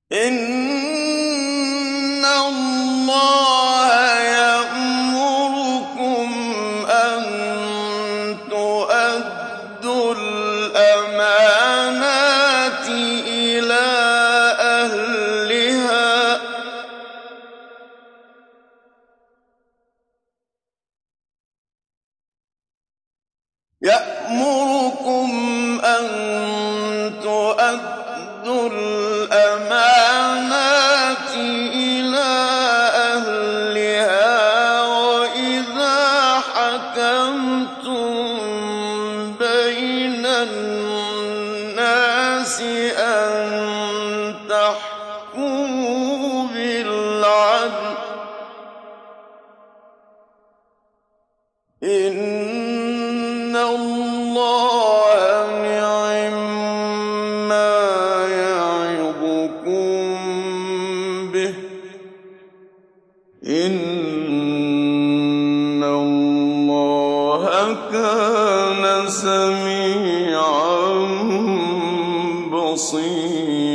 إِنَّ اللَّهَ يَأْمُرُكُمْ أَن تُؤَدُّوا الْأَمَانَاتِ إِلَىٰ أَهْلِهَا وَإِذَا حَكَمْتُم بَيْنَ النَّاسِ أَن تَحْكُمُوا بِالْعَدْلِ ۚ إِنَّ اللَّهَ نِعِمَّا يَعِظُكُم بِهِ ۗ إِنَّ اللَّهَ كَانَ سَمِيعًا بَصِيرًا.